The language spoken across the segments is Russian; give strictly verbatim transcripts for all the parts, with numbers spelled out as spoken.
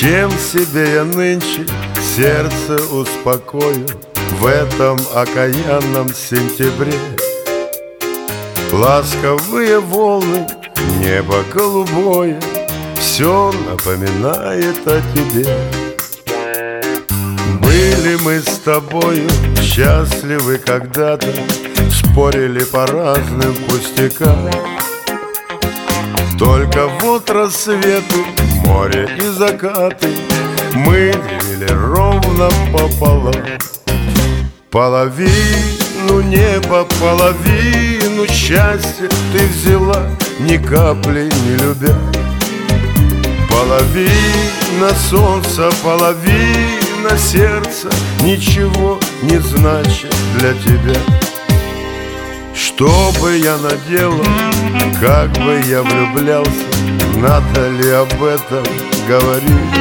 Чем себе я нынче сердце успокою в этом окаянном сентябре? Ласковые волны, небо голубое, все напоминает о тебе. Были мы с тобою счастливы когда-то, спорили по разным пустякам. Только вот рассветы, море и закаты мы делили ровно пополам. Половину неба, половину счастья ты взяла, ни капли не любя. Половина солнца, половина сердца ничего не значит для тебя. Что бы я наделал, как бы я влюблялся, надо ли об этом говорить?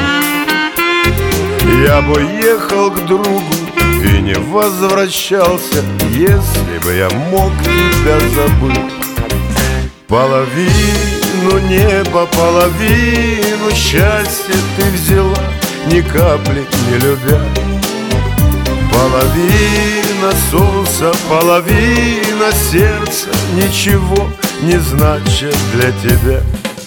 Я бы ехал к другу и не возвращался, если бы я мог тебя забыть. Половину неба, половину счастья ты взяла, ни капли не любя. Половина солнца, половина сердца ничего не значит для тебя.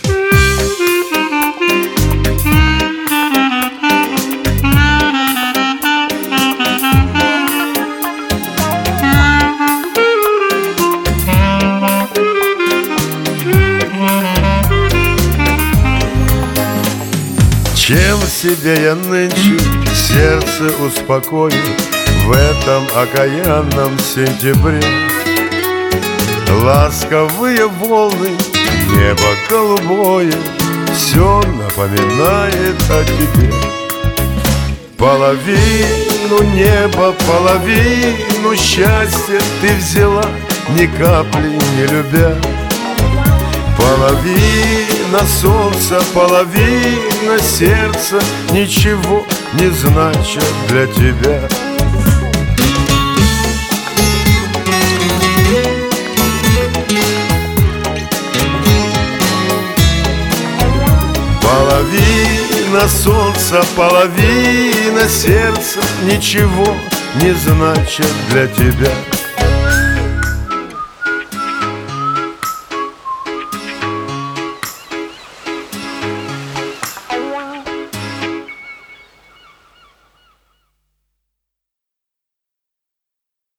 Чем себе я нынче сердце успокою в этом окаянном сентябре? Ласковые волны, небо голубое, все напоминает о тебе. Половину неба, половину счастья ты взяла, ни капли не любя. Половина солнца, половина сердца ничего не значит для тебя. Половина солнца, половина сердца ничего не значит для тебя.